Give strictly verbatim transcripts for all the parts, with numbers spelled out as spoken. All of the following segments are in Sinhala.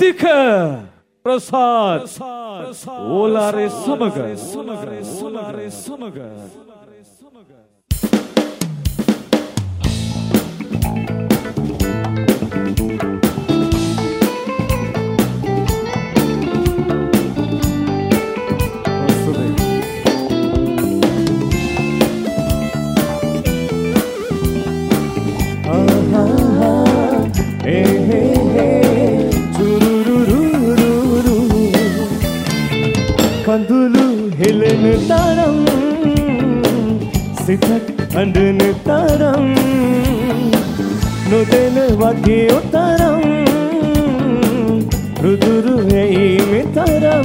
රිද්දික ප්‍රසාද් ඕලාරේ සමග ඕලාරේ සමග කඳුළු හෙළන තරම් සිතක් අඬන තරම් නොදැන වගේ උතරම් රුදුරු ඇයි මෙතරම්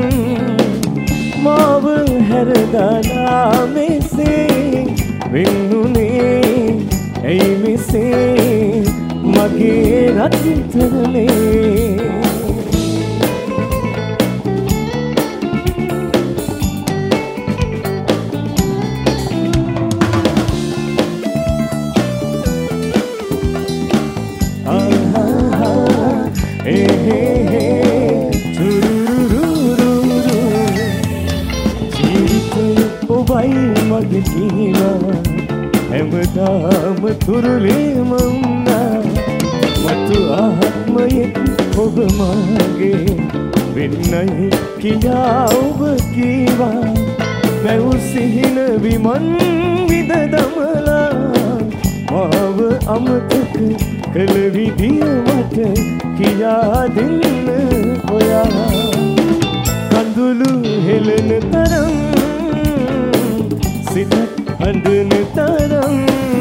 මාව හැරදාලා මෙසේ වෙන්නුනේ ඇයි මෙසේ මගේ රත්තරනේ මගේ කීවා හැමදාම තුරුලේ මම්නා මතු ආත්මයෙත් ඔබ මාගේ වෙන්නයි කියා ඔබ කීවා මැව් සිහින විමන් විද දමලා මාව අමතක කළ විදිය මට කියා දෙන්න ඔයා කඳුළු හෙළන තරම් සිතක් අඬන තරම්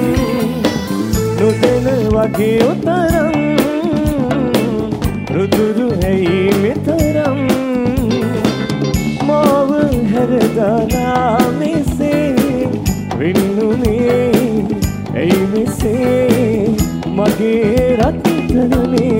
නොදැන වගේ උතරම් රුදුරු ඇයි මෙතරම් මාව හැරදාලා මෙසේ වෙන්නුනේ ඇයි මෙසේ මගේ රත්තරනේ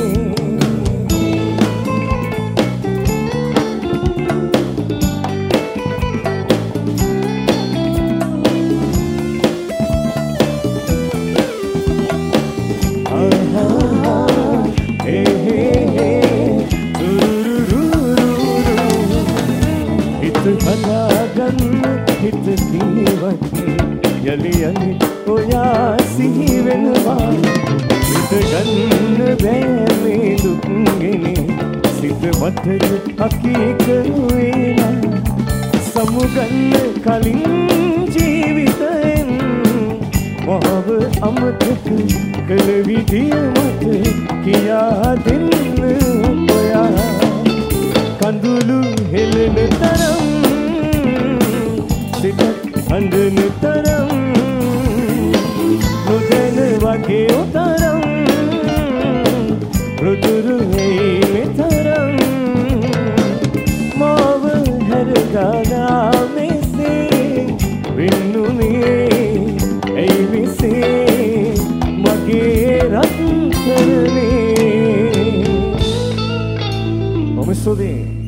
හිත කීවත් යලි යලි ඔයා සිහි වෙනවා හිත ගන්න බෑ මේ දුක්ගෙන සිත මතට අකීක වෙලා සමුගන්න කලින් ජීවිතෙන් මාව අමතක කළ විදිය මට කියා දෙන්න ඔයා කඳුළු හෙළන තරම් සිතක් අඬන තරම් නොදැන වගේ උතරම් රුදුරු ඇයි මෙතරම් මාව හැරදාලා මෙසේ වෙන්නුනේ ඇයි මෙසේ මගේ රත්තරනේ ඔමසොදේ